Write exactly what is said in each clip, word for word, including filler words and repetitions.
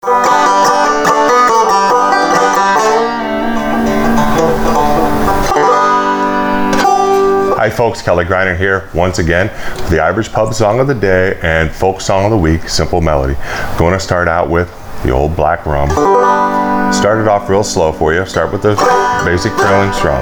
Hi folks, Kelly Greiner here once again with the Irish Pub Song of the Day and Folk Song of the Week, Simple Melody. I'm going to start out with the Old Black Rum. Start it off real slow for you. Start with the basic trailing strum.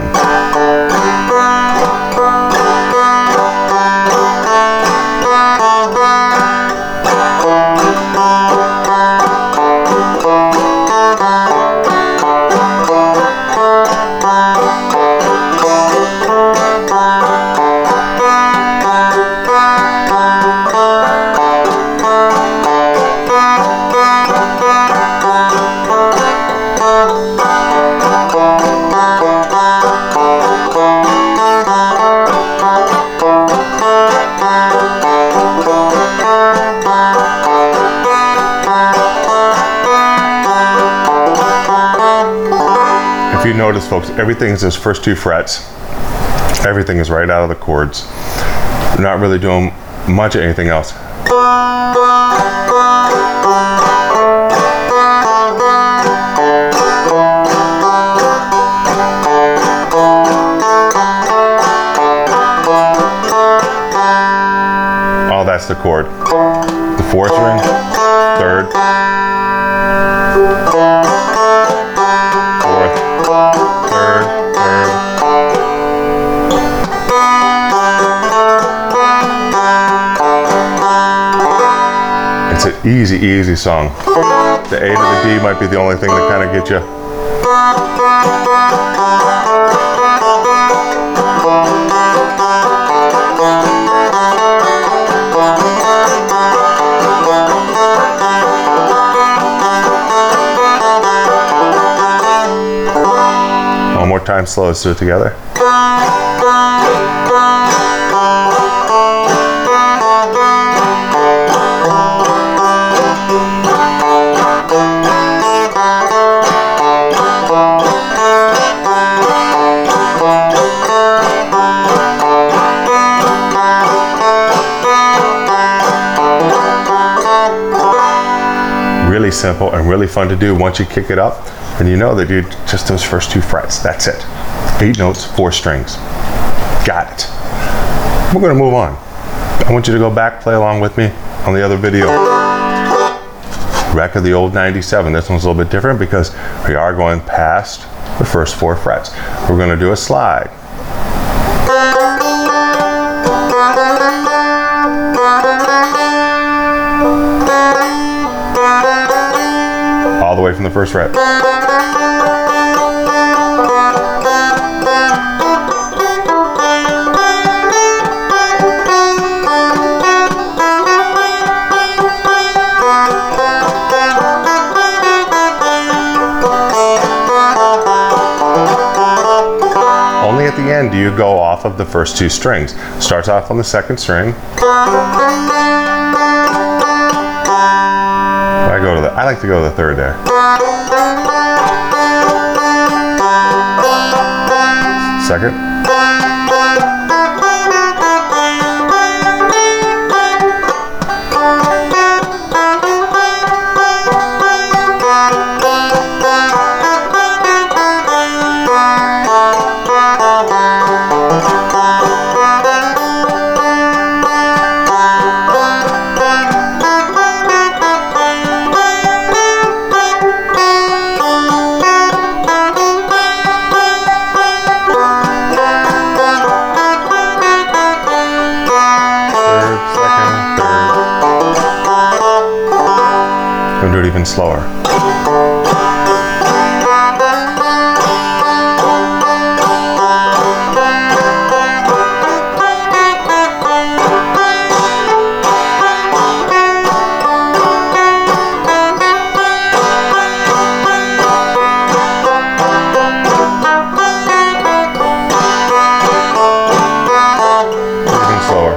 If you notice, folks, everything is those first two frets. Everything is right out of the chords. We're not really doing much of anything else. Oh, that's the chord. The fourth ring, third, fourth, third, third. It's an easy, easy song. The A to the D might be the only thing that kind of gets you. One more time, slow, let's do it together. Really simple and really fun to do. Once you kick it up, and you know that you just those first two frets. That's it. Eight notes, four strings. Got it. We're going to move on. I want you to go back, play along with me on the other video. Wreck of the old ninety-seven. This one's a little bit different because we are going past the first four frets. We're going to do a slide. All the way from the first fret. Only at the end do you go off of the first two strings. Starts off on the second string. I go to the. I like to go to the third there. Second. I'm gonna do it even slower. Even slower.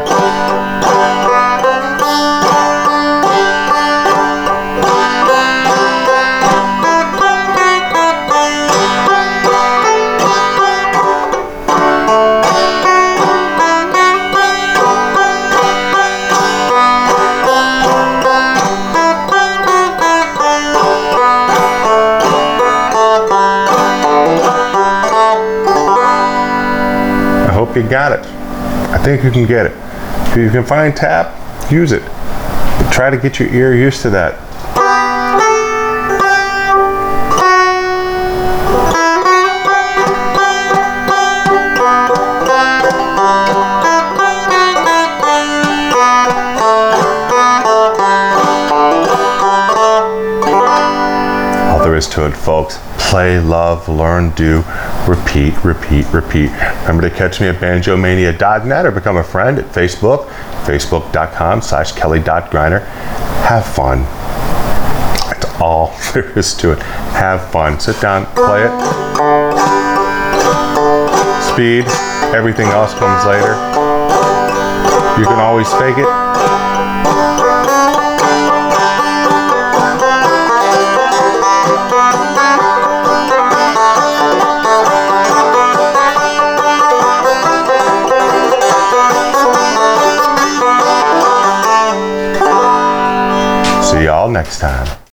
you got it. I think you can get it. If you can find tap, use it. But try to get your ear used to that. All there is to it, folks. Play, love, learn, do, repeat, repeat, repeat. Remember to catch me at banjo mania dot net or become a friend at Facebook, facebook.com slash kelly.griner. Have fun. That's all there is to it. Have fun. Sit down, play it. Speed, everything else comes later. You can always fake it. See y'all next time.